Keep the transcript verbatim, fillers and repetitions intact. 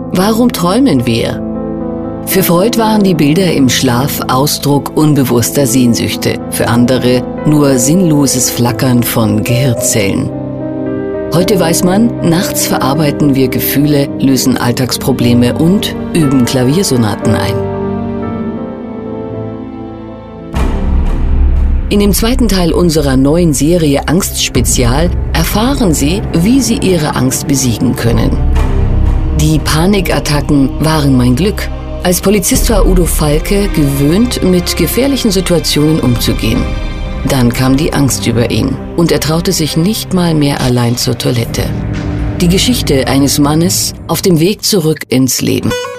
Warum träumen wir? Für Freud waren die Bilder im Schlaf Ausdruck unbewusster Sehnsüchte, für andere nur sinnloses Flackern von Gehirnzellen. Heute weiß man, nachts verarbeiten wir Gefühle, lösen Alltagsprobleme und üben Klaviersonaten ein. In dem zweiten Teil unserer neuen Serie Angstspezial erfahren Sie, wie Sie Ihre Angst besiegen können. Die Panikattacken waren mein Glück. Als Polizist war Udo Falke gewöhnt, mit gefährlichen Situationen umzugehen. Dann kam die Angst über ihn und er traute sich nicht mal mehr allein zur Toilette. Die Geschichte eines Mannes auf dem Weg zurück ins Leben.